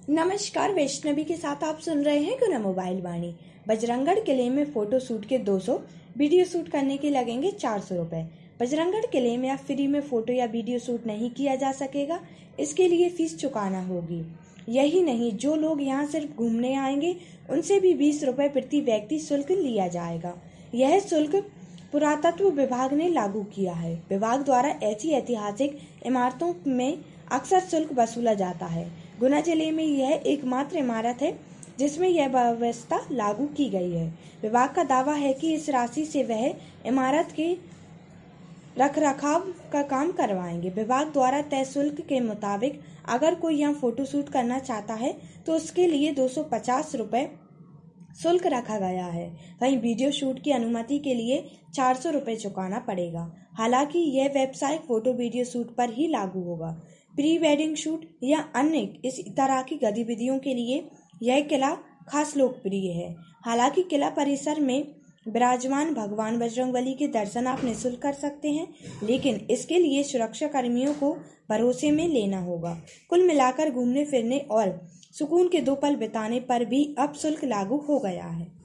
नमस्कार, वैष्णवी के साथ आप सुन रहे हैं गुना मोबाइल वाणी। बजरंगगढ़ किले में फोटो शूट के 200, वीडियो शूट करने के लगेंगे 400 रुपए। बजरंगगढ़ किले में अब फ्री में फोटो या वीडियो शूट नहीं किया जा सकेगा, इसके लिए फीस चुकाना होगी। यही नहीं, जो लोग यहाँ सिर्फ घूमने आएंगे उनसे भी 20 रुपए प्रति व्यक्ति शुल्क लिया जाएगा। यह शुल्क पुरातत्व विभाग ने लागू किया है। विभाग द्वारा ऐसी ऐतिहासिक इमारतों में अक्सर शुल्क वसूला जाता है। गुना जिले में यह एकमात्र इमारत है जिसमें यह व्यवस्था लागू की गई है। विभाग का दावा है कि इस राशि से वह इमारत के रखरखाव का काम करवाएंगे। विभाग द्वारा तय शुल्क के मुताबिक अगर कोई यहाँ फोटो शूट करना चाहता है तो उसके लिए 250 रुपए शुल्क रखा गया है। वहीं वीडियो शूट की अनुमति के लिए 400 रुपए चुकाना पड़ेगा। हालांकि यह वेबसाइट फोटो वीडियो शूट पर ही लागू होगा। प्री वेडिंग शूट या अन्य इस तरह की गतिविधियों के लिए यह किला खास लोकप्रिय है। हालांकि किला परिसर में विराजमान भगवान बजरंगबली के दर्शन आप निःशुल्क कर सकते हैं, लेकिन इसके लिए सुरक्षा कर्मियों को भरोसे में लेना होगा। कुल मिलाकर घूमने फिरने और सुकून के 2 पल बिताने पर भी अब शुल्क लागू हो गया है।